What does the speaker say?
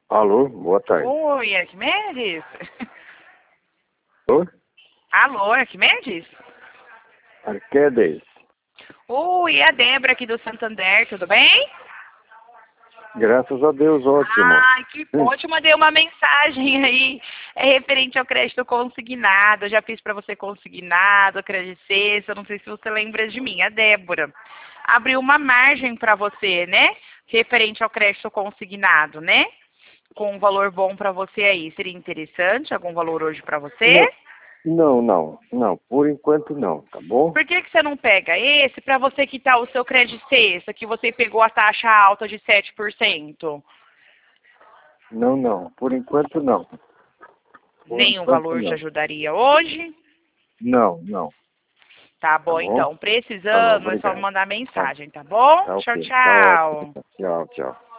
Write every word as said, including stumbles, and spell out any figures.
Alô, boa tarde. Oi, Arquimedes? Oi? Alô, Arquimedes? Arquedes. Oi, é a Débora aqui do Santander, tudo bem? Graças a Deus, ótimo. Ai, que Hum. bom, te mandei uma mensagem aí, é referente ao crédito consignado, eu já fiz para você consignado, crédito sexta, eu não sei se você lembra de mim, a Débora. Abriu uma margem para você, né? Referente ao crédito consignado, né? Com um valor bom para você aí, seria interessante algum valor hoje para você? Não, não, não, por enquanto não, tá bom? Por que que você não pega esse para você quitar o seu crédito sexta, que você pegou a taxa alta de sete por cento? Não, não, por enquanto não. Por Nenhum enquanto valor te não. ajudaria hoje? Não, não, Tá tá bom, bom? então. Tá bom, Precisando, é só obrigado. mandar Tá, mensagem, tá bom? tá Tchau, ok, tá tchau. ótimo. Tchau, tchau.